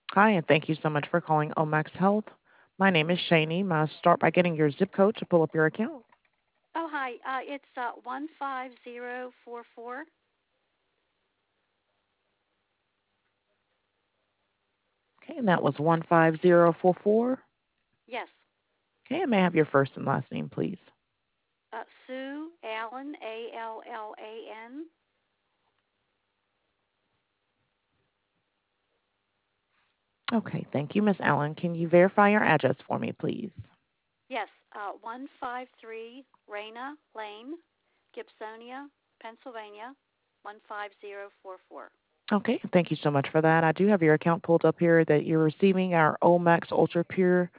Hi, and thank you so much for calling Omax Health. My name is Shani. May I start by getting your zip code to pull up your account? Oh, hi. It's 15044. Okay, and that was 15044. Yes. Okay, and may I have your first and last name, please? Sue Allen, Allan. Okay, thank you, Miss Allen. Can you verify your address for me, please? Yes. 153 Raina Lane, Gibsonia, Pennsylvania, 15044. Okay, thank you so much for that. I do have your account pulled up here that you're receiving our Omax Ultra Pure.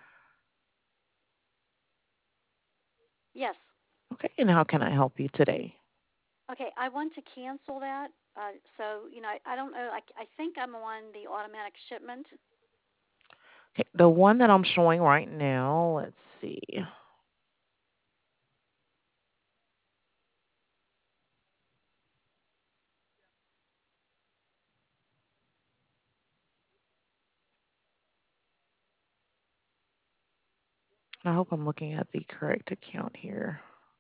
Yes. Okay, and how can I help you today? Okay. I want to cancel that. I don't know. I think I'm on the automatic shipment. Okay, the one that I'm showing right now, let's see. I hope I'm looking at the correct account here.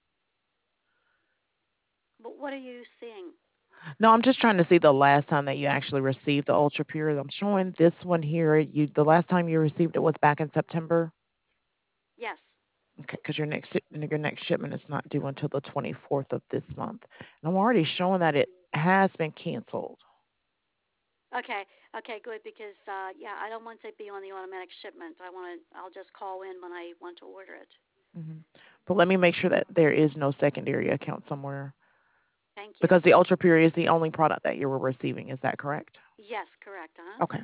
But what are you seeing? No, I'm just trying to see the last time that you actually received the Ultra Pure. I'm showing this one here. The last time you received it was back in September. Yes. Okay, because your next shipment is not due until the 24th of this month, and I'm already showing that it has been canceled. Okay. Okay. Good. Because I don't want to be on the automatic shipment. I'll just call in when I want to order it. hmm But let me make sure that there is no secondary account somewhere Thank you. because the Ultra Pure is the only product that you were receiving. Is that correct? Yes. Correct. Huh. Okay.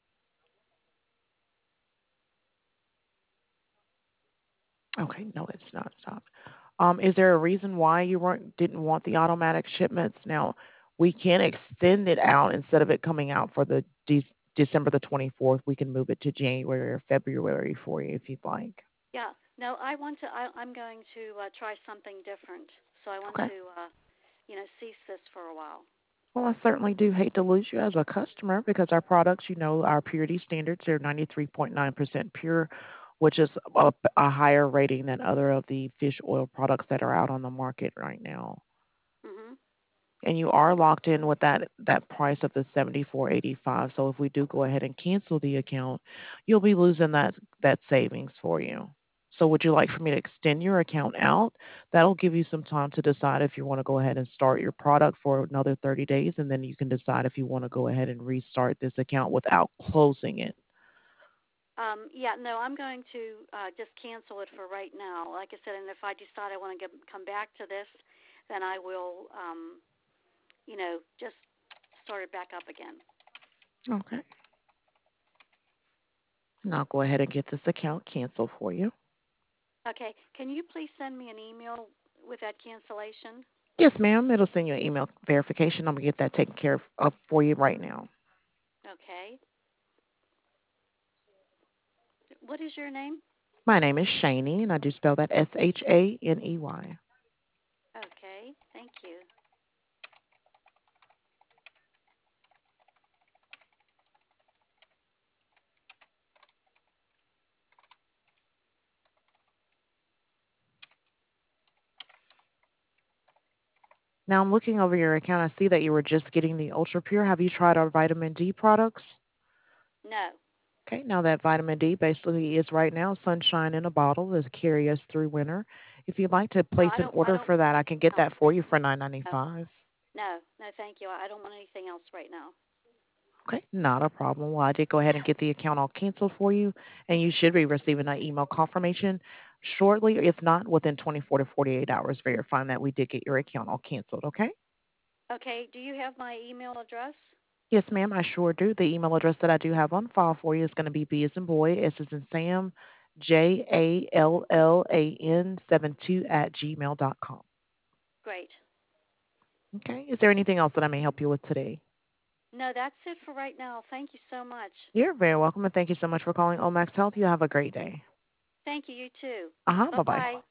Okay. No, it's not. Stop. Is there a reason why you didn't want the automatic shipments? Now, we can extend it out instead of it coming out for the December the 24th. We can move it to January or February for you if you'd like. Yeah. No. I want to. I'm going to try something different. So I want Okay. to cease this for a while. Well, I certainly do hate to lose you as a customer because our products, our purity standards are 93.9% pure, which is a higher rating than other of the fish oil products that are out on the market right now. Mhm. And you are locked in with that price of the 74.85. So if we do go ahead and cancel the account, you'll be losing that savings for you. So would you like for me to extend your account out? That'll give you some time to decide if you want to go ahead and start your product for another 30 days, and then you can decide if you want to go ahead and restart this account without closing it. Yeah. No. I'm going to just cancel it for right now. Like I said, and if I decide I want to come back to this, then I will. Just start it back up again. Okay. And I'll go ahead and get this account canceled for you. Okay. Can you please send me an email with that cancellation? Yes, ma'am. It'll send you an email verification. I'm going to get that taken care of for you right now. Okay. What is your name? My name is Shani, and I do spell that Shaney. Okay. Thank you. Now I'm looking over your account. I see that you were just getting the Ultra Pure. Have you tried our vitamin D products? No. Okay, now that vitamin D basically is right now sunshine in a bottle to carry us through winter. If you'd like to No, place I an don't. I order don't for want that, I can anything get else. that for you for No. $9.95. No. No. Thank you. I don't want anything else right now. Okay, not a problem. Well, I did go ahead and get the account all canceled for you, and you should be receiving an email confirmation shortly, if not within 24 to 48 hours, verifying that we did get your account all canceled. Okay? Okay. Do you have my email address? Yes, ma'am, I sure do. The email address that I do have on file for you is going to be B as in boy, S as in Sam, JALLAN 72 @gmail.com. Great. Okay. Is there anything else that I may help you with today? No, that's it for right now. Thank you so much. You're very welcome, and thank you so much for calling Omax Health. You have a great day. Thank you. You too. Uh huh. Bye Bye bye. bye.